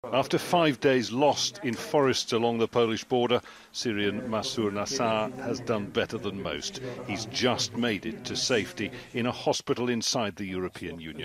After 5 days lost in forests along the Polish border, Syrian Masur Nassar has done better than most. He's just made it to safety in a hospital inside the European Union.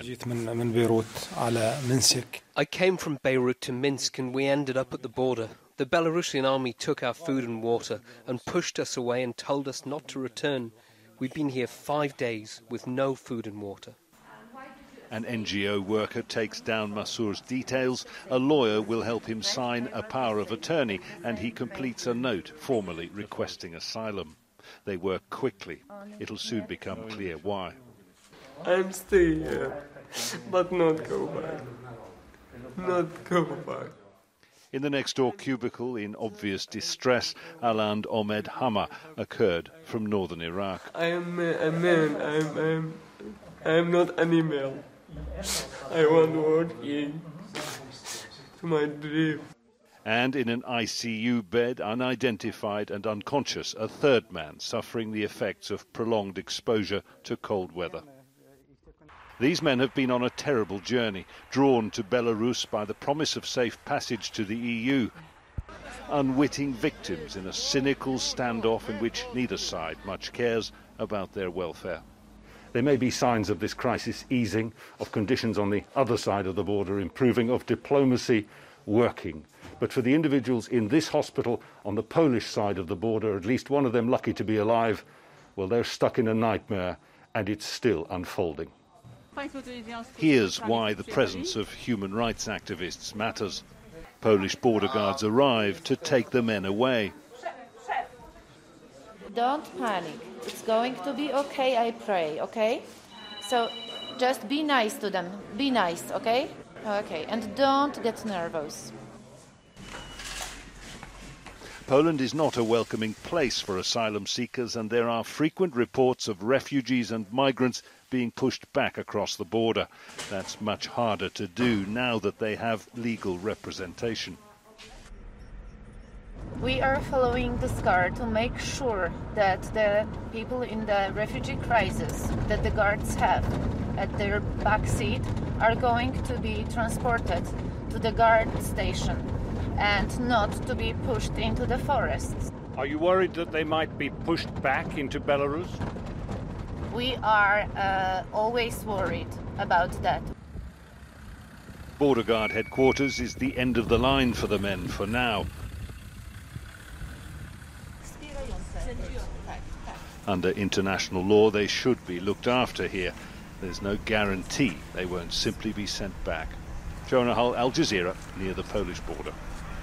I came from Beirut to Minsk and we ended up at the border. The Belarusian army took our food and water and pushed us away and told us not to return. We've been here 5 days with no food and water. An NGO worker takes down Masur's details. A lawyer will help him sign a power of attorney, and he completes a note formally requesting asylum. They work quickly. It'll soon become clear why. I'm staying here, but not go back. Not go back. In the next-door cubicle, in obvious distress, Aland Omed Hama, a Kurd from northern Iraq. I am a man. I am not animal. I want to work in to my dream. And in an ICU bed, unidentified and unconscious, a third man suffering the effects of prolonged exposure to cold weather. These men have been on a terrible journey, drawn to Belarus by the promise of safe passage to the EU. Unwitting victims in a cynical standoff in which neither side much cares about their welfare. There may be signs of this crisis easing, of conditions on the other side of the border improving, of diplomacy working. But for the individuals in this hospital on the Polish side of the border, at least one of them lucky to be alive, well, they're stuck in a nightmare, and it's still unfolding. Here's why the presence of human rights activists matters. Polish border guards arrive to take the men away. Don't panic. It's going to be okay, I pray, okay? So just be nice to them. Be nice, okay? Okay, and don't get nervous. Poland is not a welcoming place for asylum seekers, and there are frequent reports of refugees and migrants being pushed back across the border. That's much harder to do now that they have legal representation. We are following the SCAR to make sure that the people in the refugee crisis that the guards have at their back seat are going to be transported to the guard station and not to be pushed into the forests. Are you worried that they might be pushed back into Belarus? We are always worried about that. Border Guard headquarters is the end of the line for the men for now. Under international law, they should be looked after here. There's no guarantee they won't simply be sent back. Jonah Hull, Al Jazeera, near the Polish border.